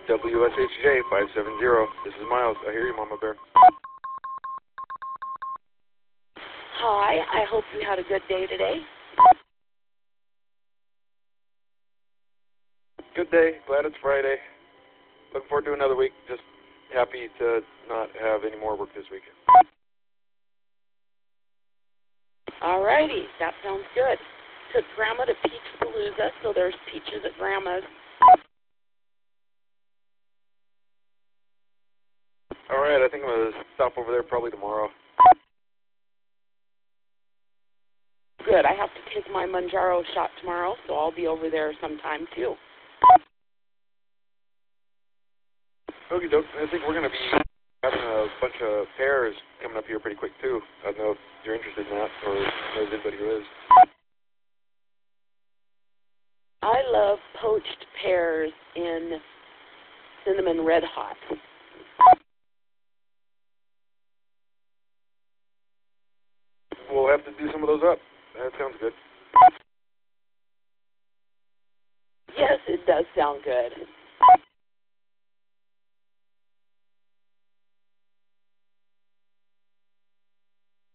WSHJ 570. This is Miles. I hear you, Mama Bear. Hi, I hope you had a good day today. Good day. Glad it's Friday. Looking forward to another week. Just happy to not have any more work this week. Alrighty, that sounds good. Took Grandma to Peach Palooza, so there's peaches at Grandma's. Alright, I think I'm going to stop over there probably tomorrow. Good, I have to take my Manjaro shot tomorrow, so I'll be over there sometime too. Okie doke. I think we're going to be having a bunch of pairs coming up here pretty quick too. I don't know if you're interested in that or knows anybody who is. I love poached pears in cinnamon red hot. We'll have to do some of those up. That sounds good. Yes, it does sound good.